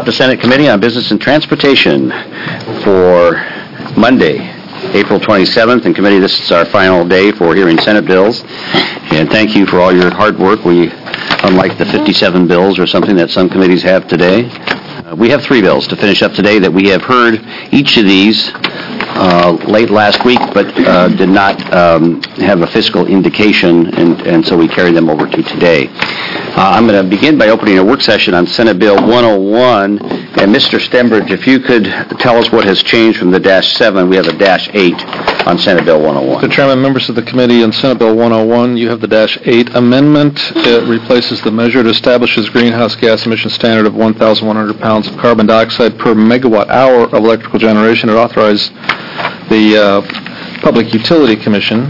up the Senate Committee on Business and Transportation for Monday, April 27th. In committee, this is our final day for hearing Senate bills. And thank you for all your hard work. Unlike the 57 bills or something that some committees have today, we have 3 bills to finish up today that we have heard each of these late last week, but did not have a fiscal indication, and so we carried them over to today. I'm going to begin by opening a work session on Senate Bill 101, and Mr. Stembridge, if you could tell us what has changed from the -7, we have a -8 on Senate Bill 101. Mr. Chairman, members of the committee, on Senate Bill 101, you have the -8 amendment. It replaces the measure that establishes greenhouse gas emission standard of 1,100 pounds of carbon dioxide per megawatt hour of electrical generation. It authorized the Public Utility Commission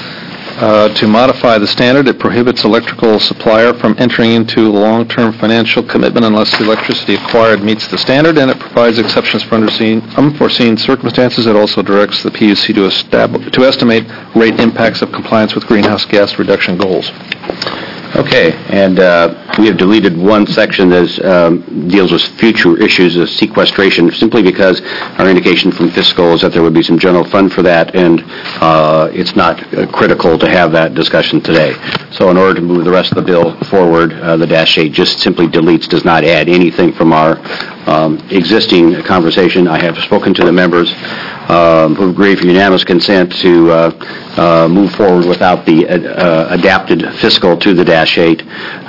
to modify the standard. It prohibits electrical supplier from entering into long-term financial commitment unless the electricity acquired meets the standard, and it provides exceptions for unforeseen circumstances. It also directs the PUC to estimate rate impacts of compliance with greenhouse gas reduction goals. Okay, and we have deleted one section that deals with future issues of sequestration, simply because our indication from fiscal is that there would be some general fund for that, and it's not critical to have that discussion today. So in order to move the rest of the bill forward, the -8 just simply deletes, does not add anything from our existing conversation. I have spoken to the members who agree for unanimous consent to move forward without the adapted fiscal to the -8.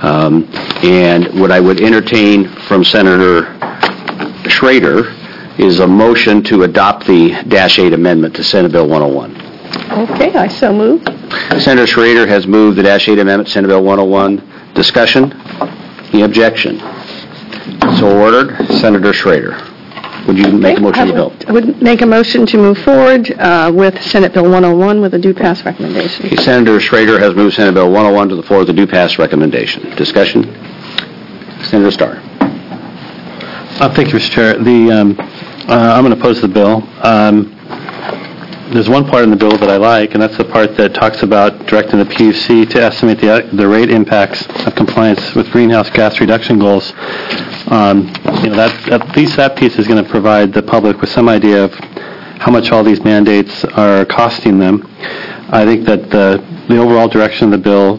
And what I would entertain from Senator Schrader is a motion to adopt the -8 amendment to Senate Bill 101. Okay, I so move. Senator Schrader has moved the -8 amendment to Senate Bill 101. Discussion? Any objection? So ordered. Senator Schrader. Would you make a motion to bill? I would make a motion to move forward with Senate Bill 101 with a due pass recommendation. Okay, Senator Schrader has moved Senate Bill 101 to the floor with a due pass recommendation. Discussion? Senator Starr. Thank you, Mr. Chair. I'm going to oppose the bill. There's one part in the bill that I like, and that's the part that talks about directing the PUC to estimate the rate impacts of compliance with greenhouse gas reduction goals. At least that piece is going to provide the public with some idea of how much all these mandates are costing them. I think that the overall direction of the bill,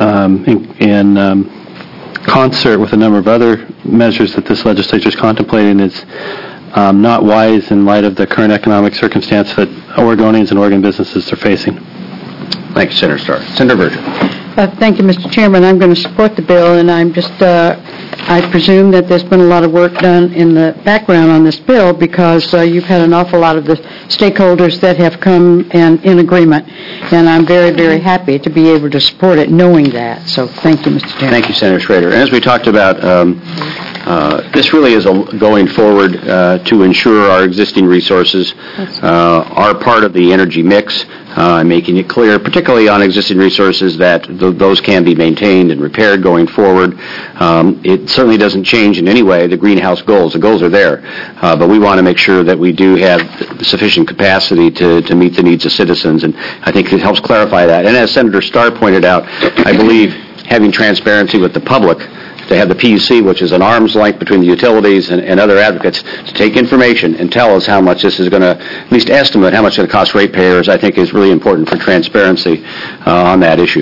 in concert with a number of other measures that this legislature is contemplating, is not wise in light of the current economic circumstance that Oregonians and Oregon businesses are facing. Thank you, Senator Starr. Senator Virgin. Thank you, Mr. Chairman. I'm going to support the bill, and I presume that there's been a lot of work done in the background on this bill, because you've had an awful lot of the stakeholders that have come in agreement, and I'm very, very happy to be able to support it knowing that. So thank you, Mr. Chairman. Thank you, Senator Schrader. And as we talked about, this really is going forward to ensure our existing resources are part of the energy mix, making it clear, particularly on existing resources, that those can be maintained and repaired going forward. It certainly doesn't change in any way the greenhouse goals. The goals are there, but we want to make sure that we do have sufficient capacity to meet the needs of citizens, and I think it helps clarify that. And as Senator Starr pointed out, I believe having transparency with the public, to have the PUC, which is an arm's length between the utilities and other advocates, to take information and tell us how much this is going to, at least estimate how much it's going to cost ratepayers, I think is really important for transparency on that issue.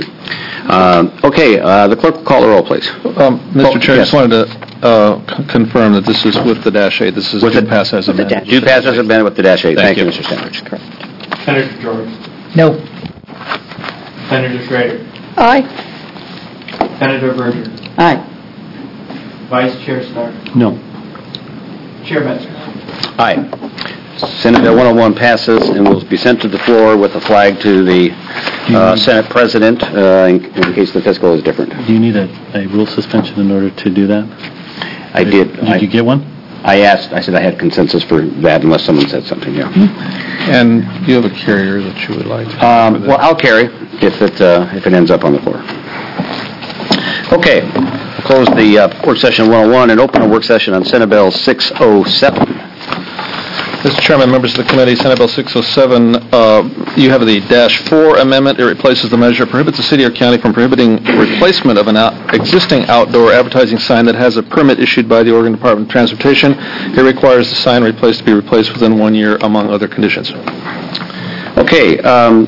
The clerk will call the roll, please. Mr. Chair, yes. I just wanted to confirm that this is with the -8. This is due pass as amended. Due pass as amended with the -8. Thank you, Mr. Stembridge. Correct. Senator George. No. Senator Schrader. Aye. Senator Berger. Aye. Vice Chair Starr. No. Chair Metzger. Aye. Senate Bill 101 passes and will be sent to the floor with a flag to the Senate President in case the fiscal is different. Do you need a rule suspension in order to do that? I did. Did you get one? I said I had consensus for that unless someone said something, yeah. And do you have a carrier that you would like to well, I'll carry if it ends up on the floor. Okay. Close the work session 101 and open a work session on Senate Bill 607. Mr. Chairman, members of the committee, Senate Bill 607 You have the -4 amendment. It replaces the measure prohibits the city or county from prohibiting replacement of an existing outdoor advertising sign that has a permit issued by the Oregon Department of Transportation. It requires the sign replaced to be replaced within 1 year, among other conditions. Okay.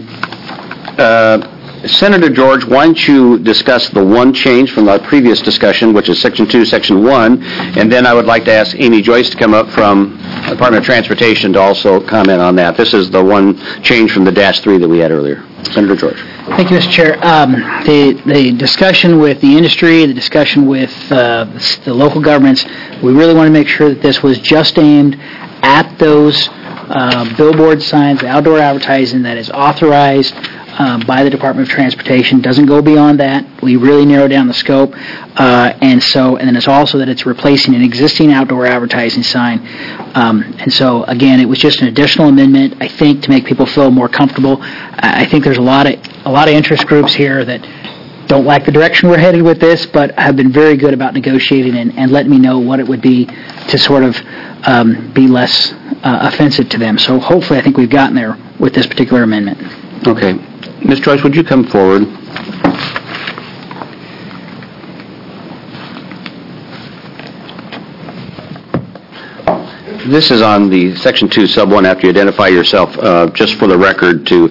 Senator George, why don't you discuss the one change from our previous discussion, which is Section 2, Section 1, and then I would like to ask Amy Joyce to come up from the Department of Transportation to also comment on that. This is the one change from the -3 that we had earlier. Senator George. Thank you, Mr. Chair. The discussion with the industry, the discussion with the local governments, we really want to make sure that this was just aimed at those billboard signs, outdoor advertising that is authorized by the Department of Transportation. Doesn't go beyond that. We really narrow down the scope, and then it's also that it's replacing an existing outdoor advertising sign. And so again, it was just an additional amendment, I think, to make people feel more comfortable. I think there's a lot of interest groups here that don't like the direction we're headed with this, but have been very good about negotiating and letting me know what it would be to sort of be less offensive to them. So hopefully, I think we've gotten there with this particular amendment. Okay. Ms. Joyce, would you come forward? This is on the Section 2, Sub 1, after you identify yourself, just for the record, to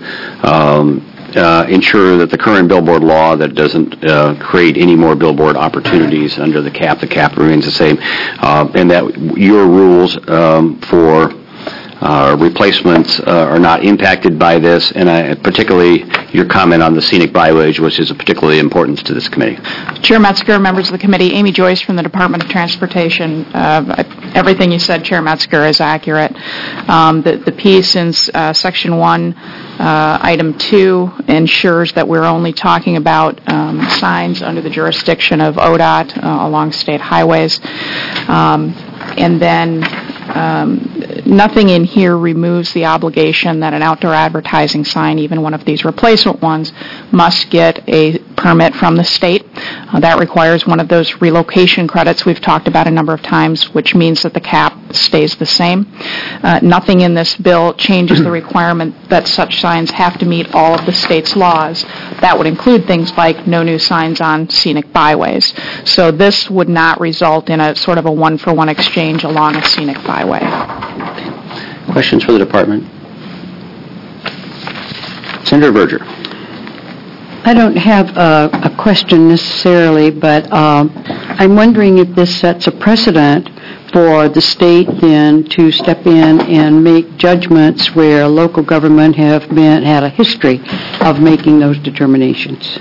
ensure that the current billboard law that doesn't create any more billboard opportunities under the cap remains the same, and that your rules for replacements are not impacted by this, and particularly your comment on the scenic byways, which is of particularly importance to this committee. Chair Metzger, members of the committee, Amy Joyce from the Department of Transportation. Everything you said, Chair Metzger, is accurate. The piece in Section 1, Item 2, ensures that we're only talking about signs under the jurisdiction of ODOT along state highways. And then nothing in here removes the obligation that an outdoor advertising sign, even one of these replacement ones, must get a permit from the state. That requires one of those relocation credits we've talked about a number of times, which means that the cap stays the same. Nothing in this bill changes the requirement that such signs have to meet all of the state's laws. That would include things like no new signs on scenic byways. So this would not result in a sort of a one-for-one exchange along a scenic byway. Questions for the department? Senator Berger. I don't have a question necessarily, but I'm wondering if this sets a precedent for the state then to step in and make judgments where local government had a history of making those determinations.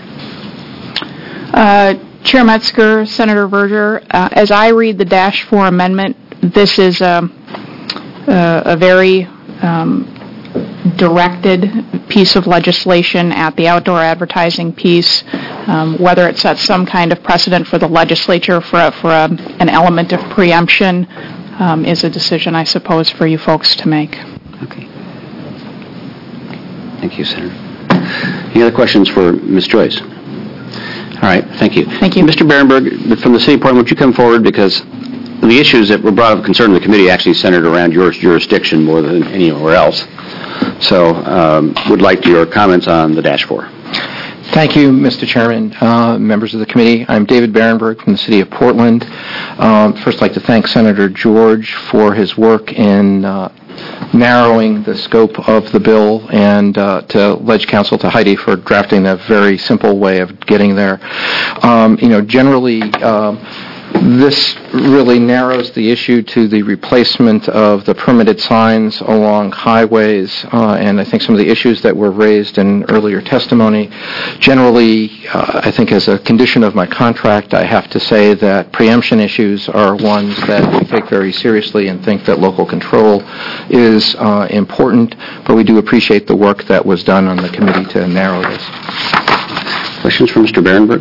Chair Metzger, Senator Berger, as I read the -4 amendment, this is a very directed piece of legislation at the outdoor advertising piece. Whether it sets some kind of precedent for the legislature for an element of preemption is a decision, I suppose, for you folks to make. Okay. Thank you, Senator. Any other questions for Ms. Joyce? All right, thank you. Thank you. Mr. Berenberg, from the City Department, would you come forward, because the issues that were brought of concern to the committee actually centered around your jurisdiction more than anywhere else. So, would like your comments on the -4. Thank you, Mr. Chairman, members of the committee. I'm David Berenberg from the City of Portland. First, I'd like to thank Senator George for his work in narrowing the scope of the bill, and to Ledge Counsel, to Heidi, for drafting a very simple way of getting there. Generally, this really narrows the issue to the replacement of the permitted signs along highways, and I think some of the issues that were raised in earlier testimony. Generally, I think as a condition of my contract, I have to say that preemption issues are ones that we take very seriously and think that local control is important, but we do appreciate the work that was done on the committee to narrow this. Questions for Mr. Berenberg?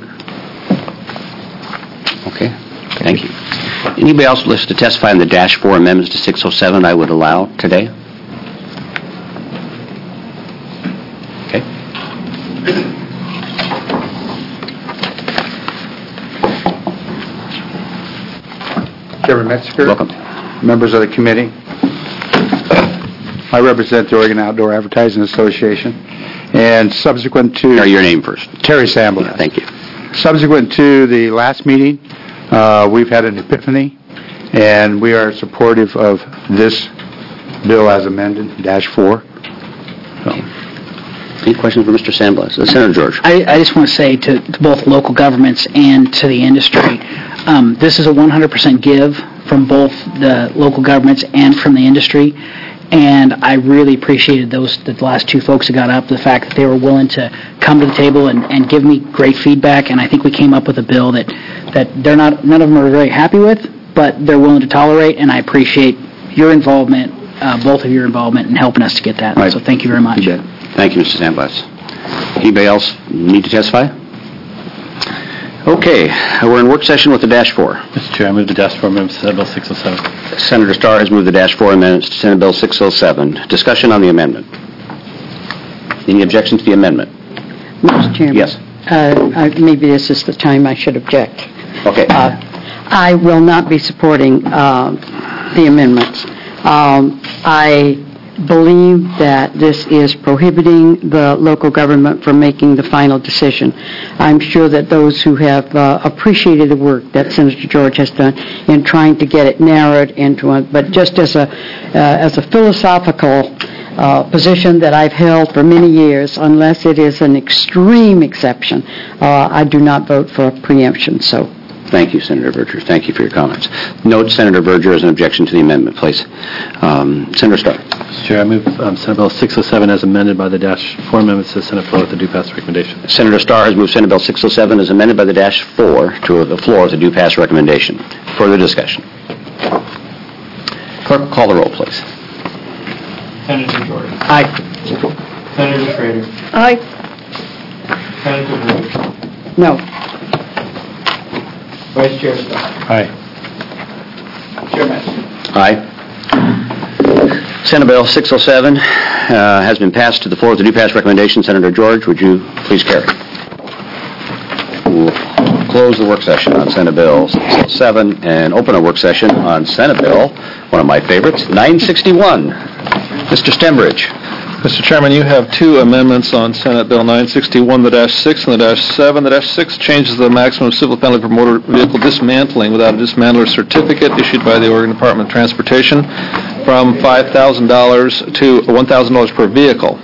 Okay. Thank you. Anybody else wish to testify on the -4 amendments to 607 I would allow today? Okay. Chairman Metzger. Welcome. Members of the committee. I represent the Oregon Outdoor Advertising Association, and subsequent to... Your name first. Terry Samblas. Thank you. Subsequent to the last meeting, we've had an epiphany, and we are supportive of this bill as amended, -4. Any questions for Mr. Samblas? Senator George. I just want to say to both local governments and to the industry, this is a 100% give from both the local governments and from the industry. And I really appreciated the last two folks that got up, the fact that they were willing to come to the table and give me great feedback. And I think we came up with a bill that none of them are very happy with, but they're willing to tolerate. And I appreciate your involvement, both of your involvement in helping us to get that. Right. So thank you very much. You bet. Thank you, Mr. Sandblass. Anybody else need to testify? Okay, we're in work session with the -4. Mr. Chair, I move the -4 amendments to Senate Bill 607. Senator Starr has moved the -4 amendments to Senate Bill 607. Discussion on the amendment. Any objection to the amendment? Mr. Chairman? Yes. Maybe this is the time I should object. Okay. I will not be supporting the amendments. I believe that this is prohibiting the local government from making the final decision. I'm sure that those who have appreciated the work that Senator George has done in trying to get it narrowed into one, but just as a philosophical position that I've held for many years, unless it is an extreme exception, I do not vote for preemption. So. Thank you, Senator Verger. Thank you for your comments. Note Senator Verger as an objection to the amendment, please. Senator Starr. Mr. Chair, I move Senate Bill 607 as amended by the -4 amendments to the Senate floor with a due pass recommendation. Senator Starr has moved Senate Bill 607 as amended by the -4 to the floor with a due pass recommendation. Further discussion. Clerk, call the roll, please. Senator George. Aye. Senator Schrader. Aye. Senator Verger. No. Vice Chair Starr. Aye. Chair Metzger. Aye. Senate Bill 607 has been passed to the floor with a due pass recommendation. Senator George, would you please carry? We'll close the work session on Senate Bill 607 and open a work session on Senate Bill, one of my favorites, 961. Mr. Stembridge. Mr. Chairman, you have two amendments on Senate Bill 961, the -6 and the -7. The -6 changes the maximum civil penalty for motor vehicle dismantling without a dismantler certificate issued by the Oregon Department of Transportation from $5,000 to $1,000 per vehicle.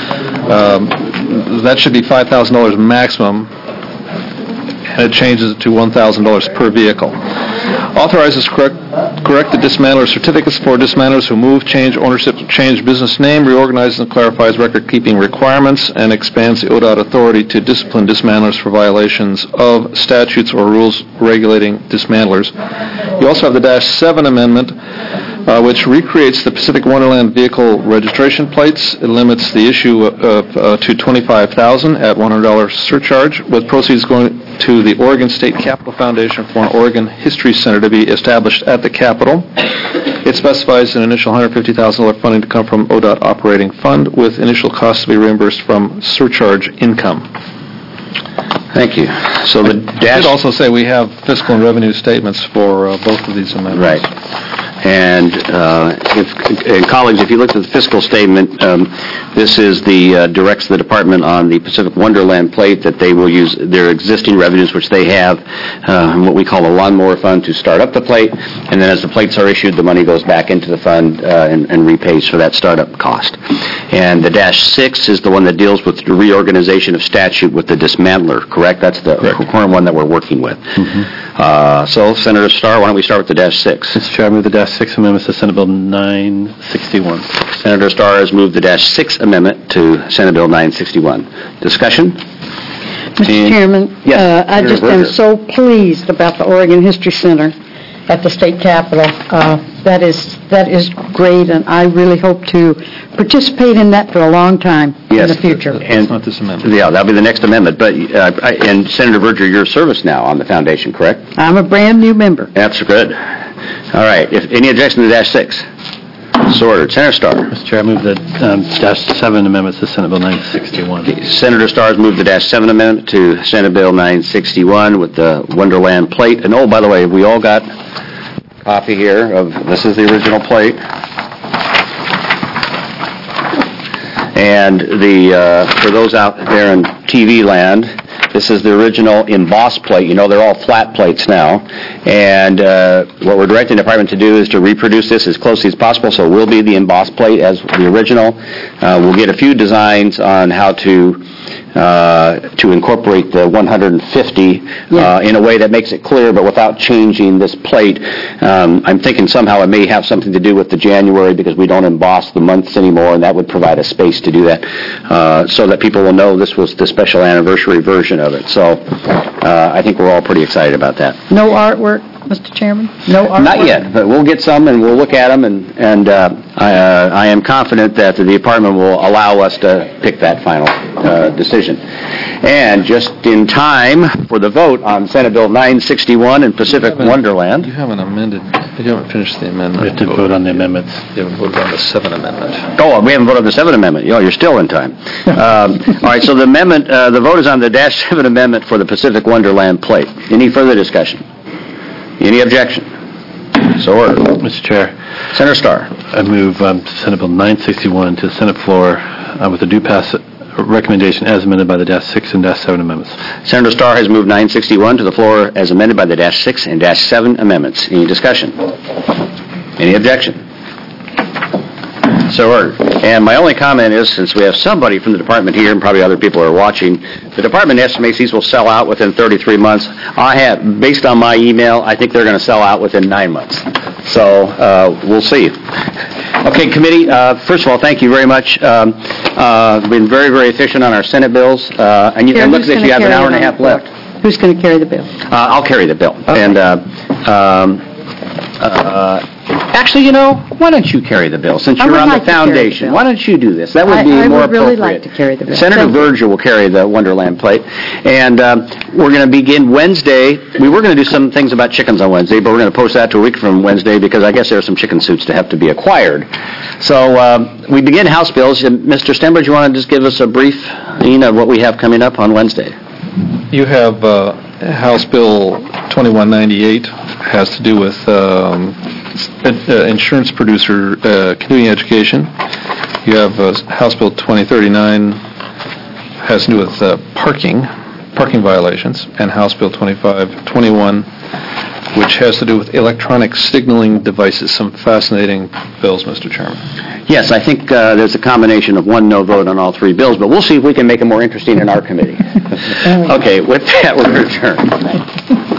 That should be $5,000 maximum, and it changes it to $1,000 per vehicle. Authorizes correct the dismantler certificates for dismantlers who move, change ownership, change business name, reorganizes and clarifies record-keeping requirements, and expands the ODOT authority to discipline dismantlers for violations of statutes or rules regulating dismantlers. You also have the -7 amendment, which recreates the Pacific Wonderland vehicle registration plates. It limits the issue to $25,000 at $100 surcharge, with proceeds going to the Oregon State Capitol Foundation for an Oregon History Center to be established at the Capitol. It specifies an initial $150,000 funding to come from ODOT operating fund, with initial costs to be reimbursed from surcharge income. Thank you. So the I should also say we have fiscal and revenue statements for both of these amendments. Right. And colleagues, if you look at the fiscal statement, this is the directs the department on the Pacific Wonderland plate that they will use their existing revenues, which they have, what we call a lawnmower fund, to start up the plate. And then as the plates are issued, the money goes back into the fund and repays for that startup cost. And the -6 is the one that deals with the reorganization of statute with the dismantler, correct? That's the current one that we're working with. So, Senator Starr, why don't we start with the -6? Mr. Chair, I move the -6 amendments to Senate Bill 961. Senator Starr has moved the -6 amendment to Senate Bill 961. Discussion? Mr. Chairman, Yes, I just am so pleased about the Oregon History Center at the state capitol. That is great, and I really hope to participate in that for a long time in the future. It's not this amendment. Yeah, that'll be the next amendment. But and Senator Verger, you're service now on the foundation, correct? I'm a brand-new member. That's good. All right. If any objection to the -6? So ordered. Senator Starr. Mr. Chair, I move the -7 amendments to Senate Bill 961. Senator Starr has moved the -7 amendment to Senate Bill 961 with the Wonderland plate. And oh, by the way, we all got a copy here of, this is the original plate. And for those out there in TV land, this is the original embossed plate. You know, they're all flat plates now. And what we're directing the department to do is to reproduce this as closely as possible, so it will be the embossed plate as the original. We'll get a few designs on how to incorporate the 150 in a way that makes it clear, but without changing this plate. I'm thinking somehow it may have something to do with the January, because we don't emboss the months anymore, and that would provide a space to do that, so that people will know this was the special anniversary version of it. So I think we're all pretty excited about that. No artwork, Mr. Chairman? No artwork? Not yet, but we'll get some, and we'll look at them, and I am confident that the department will allow us to pick that final decision. And just in time for the vote on Senate Bill 961 and Pacific Wonderland. You haven't finished the amendment. We have to vote on the amendments. You haven't voted on the 7 amendment. Oh, we haven't voted on the 7 amendment. You're still in time. All right, so the amendment, the vote is on the -7 amendment for the Pacific Wonderland plate. Any further discussion? Any objection? So ordered. Mr. Chair, Senator Starr. I move Senate Bill 961 to the Senate floor with a due pass recommendation as amended by the -6 and -7 amendments. Senator Starr has moved 961 to the floor as amended by the -6 and -7 amendments. Any discussion? Any objection? So ordered. And my only comment is, since we have somebody from the department here, and probably other people are watching, the department estimates these will sell out within 33 months. Based on my email, I think they're going to sell out within 9 months. So we'll see. Okay, committee, first of all, thank you very much. Been very, very efficient on our Senate bills. And look at this, you have an hour and a half left. Who's going to carry the bill? I'll carry the bill. Okay. And actually, why don't you carry the bill, since I you're would on like the to carry the foundation? bill. Why don't you do this? That would be more appropriate. I would really like to carry the bill. Senator Thank you. Verger will carry the Wonderland plate. And we're going to begin Wednesday. We were going to do some things about chickens on Wednesday, but we're going to post that to a week from Wednesday, because I guess there are some chicken suits to have to be acquired. So we begin House bills. Mr. Stenbridge, you want to just give us a brief, of what we have coming up on Wednesday? You have House Bill 2198, has to do with insurance producer continuing education. You have House Bill 2039, has to do with parking violations, and House Bill 2521, which has to do with electronic signaling devices. Some fascinating bills, Mr. Chairman. Yes, I think there's a combination of one no vote on all 3 bills, but we'll see if we can make it more interesting in our committee. Okay, with that, we're adjourned.